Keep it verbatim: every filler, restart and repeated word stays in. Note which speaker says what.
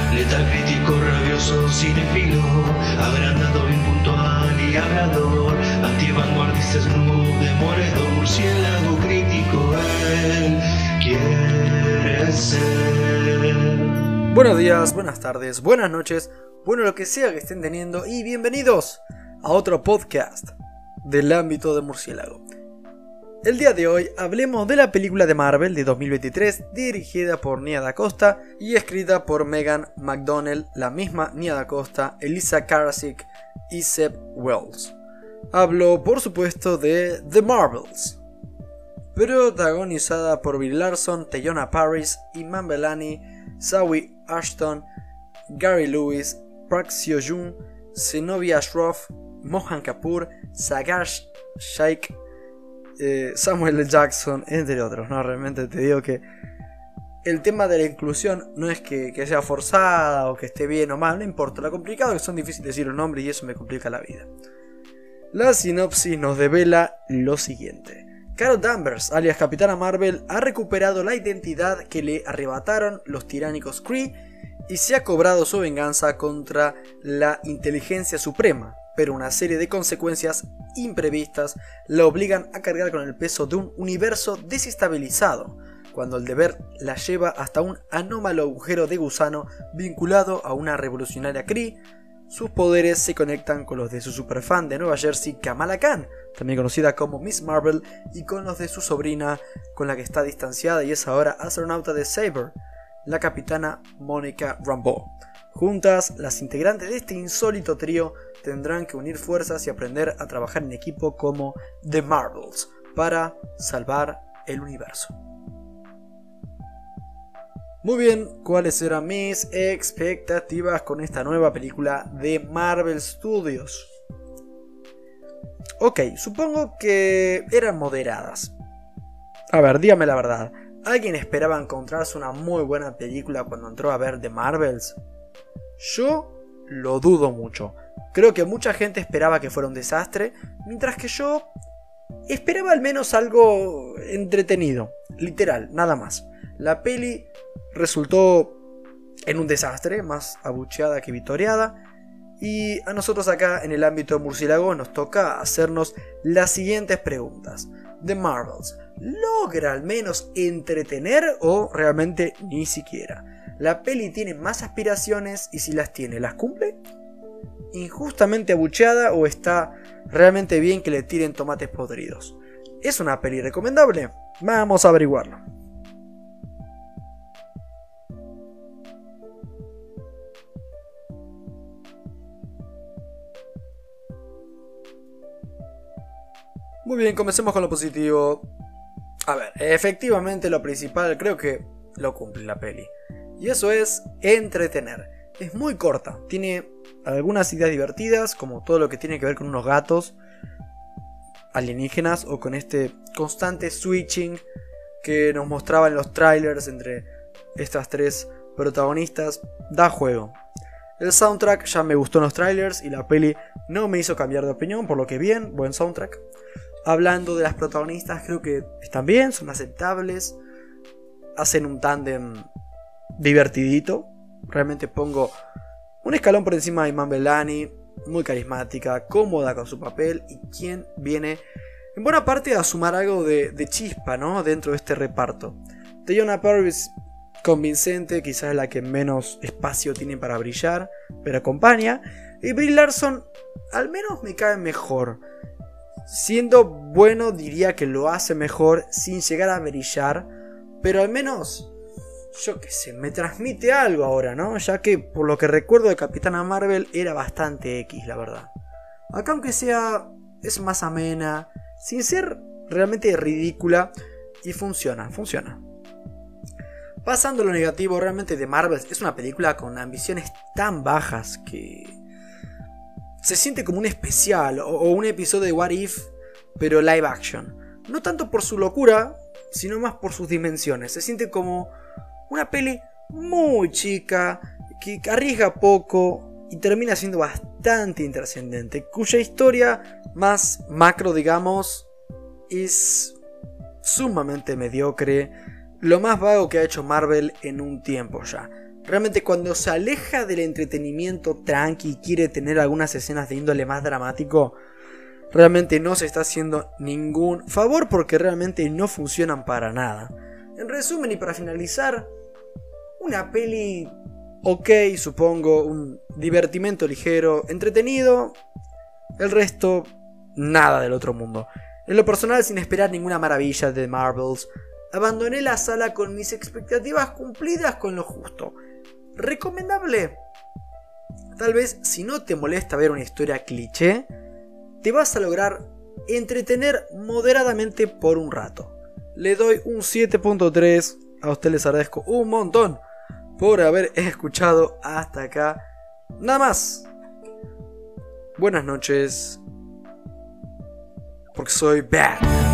Speaker 1: letal crítico, rabioso, cinéfilo, agrandado, impuntual y hablador, antivanguardista, snoop, demoledor, murciélago crítico, él quiere ser.
Speaker 2: Buenos días, buenas tardes, buenas noches, bueno lo que sea que estén teniendo y bienvenidos a otro podcast del ámbito de murciélago. El día de hoy hablemos de la película de Marvel de dos mil veintitrés dirigida por Nia Da Costa y escrita por Megan McDonnell, la misma Nia Da Costa, Elisa Karasik y Zeb Wells. Hablo por supuesto de The Marvels, protagonizada por Brie Larson, Teyonah Parris, Iman Vellani, Zawe Ashton, Gary Lewis, Park Seo-joon, Zenobia Shroff, Mohan Kapoor, Sagar Shaikh, eh, Samuel L. Jackson, entre otros. No, realmente te digo que el tema de la inclusión no es que, que sea forzada o que esté bien o mal, no importa. Lo complicado es que son difíciles de decir los nombres y eso me complica la vida. La sinopsis nos devela lo siguiente. Carol Danvers, alias Capitana Marvel, ha recuperado la identidad que le arrebataron los tiránicos Kree y se ha cobrado su venganza contra la inteligencia suprema, pero una serie de consecuencias imprevistas la obligan a cargar con el peso de un universo desestabilizado, cuando el deber la lleva hasta un anómalo agujero de gusano vinculado a una revolucionaria Kree. Sus poderes se conectan con los de su superfan de Nueva Jersey, Kamala Khan, también conocida como Miss Marvel, y con los de su sobrina, con la que está distanciada y es ahora astronauta de Saber, la capitana Monica Rambeau. Juntas, las integrantes de este insólito trío tendrán que unir fuerzas y aprender a trabajar en equipo como The Marvels para salvar el universo. Muy bien, ¿cuáles eran mis expectativas con esta nueva película de Marvel Studios? Ok, supongo que eran moderadas. A ver, dígame la verdad. ¿Alguien esperaba encontrarse una muy buena película cuando entró a ver The Marvels? Yo lo dudo mucho. Creo que mucha gente esperaba que fuera un desastre, mientras que yo esperaba al menos algo entretenido. Literal, nada más. La peli resultó en un desastre, más abucheada que vitoreada. Y a nosotros acá en el ámbito de murciélago nos toca hacernos las siguientes preguntas. The Marvels, ¿logra al menos entretener o realmente ni siquiera? ¿La peli tiene más aspiraciones y si las tiene, las cumple? ¿Injustamente abucheada o está realmente bien que le tiren tomates podridos? ¿Es una peli recomendable? Vamos a averiguarlo. Muy bien, comencemos con lo positivo. A ver, efectivamente lo principal creo que lo cumple la peli. Y eso es entretener. Es muy corta, tiene algunas ideas divertidas, como todo lo que tiene que ver con unos gatos alienígenas o con este constante switching que nos mostraban los trailers entre estas tres protagonistas. Da juego. El soundtrack ya me gustó en los trailers y la peli no me hizo cambiar de opinión, por lo que bien, buen soundtrack. Hablando de las protagonistas, creo que están bien, son aceptables, hacen un tándem divertidito. Realmente pongo un escalón por encima de Iman Vellani, muy carismática, cómoda con su papel y quien viene en buena parte a sumar algo de, de chispa, ¿no?, dentro de este reparto. Teyonah Parris, convincente, quizás la que menos espacio tiene para brillar, pero acompaña. Y Brie Larson al menos me cae mejor. Siendo bueno, diría que lo hace mejor sin llegar a brillar, pero al menos, yo qué sé, me transmite algo ahora, ¿no? Ya que por lo que recuerdo de Capitana Marvel era bastante X, la verdad. Acá aunque sea, es más amena, sin ser realmente ridícula, y funciona, funciona. Pasando a lo negativo, realmente The Marvels es una película con ambiciones tan bajas que se siente como un especial o, o un episodio de What If, pero live action. No tanto por su locura, sino más por sus dimensiones. Se siente como una peli muy chica, que arriesga poco y termina siendo bastante intrascendente, cuya historia más macro, digamos, es sumamente mediocre, lo más vago que ha hecho Marvel en un tiempo ya. Realmente cuando se aleja del entretenimiento tranqui y quiere tener algunas escenas de índole más dramático, realmente no se está haciendo ningún favor porque realmente no funcionan para nada. En resumen y para finalizar, una peli ok, supongo, un divertimento ligero, entretenido, el resto nada del otro mundo. En lo personal, sin esperar ninguna maravilla de Marvels, abandoné la sala con mis expectativas cumplidas con lo justo. ¿Recomendable? Tal vez si no te molesta ver una historia cliché, te vas a lograr entretener moderadamente por un rato. Le doy un siete punto tres, a ustedes les agradezco un montón por haber escuchado hasta acá. Nada más. Buenas noches. Porque soy bad.